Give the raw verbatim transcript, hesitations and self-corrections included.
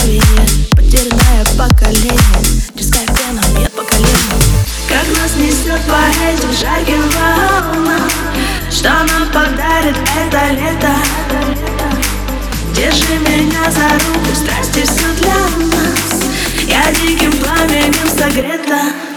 крови, потерянное поколение. Дерзкая пена бьет по колену. Как нас несет по этим жарким волнам, что нам подарит это лето. Держи меня за руку, страсти все для нас. Я диким пламенем согрета.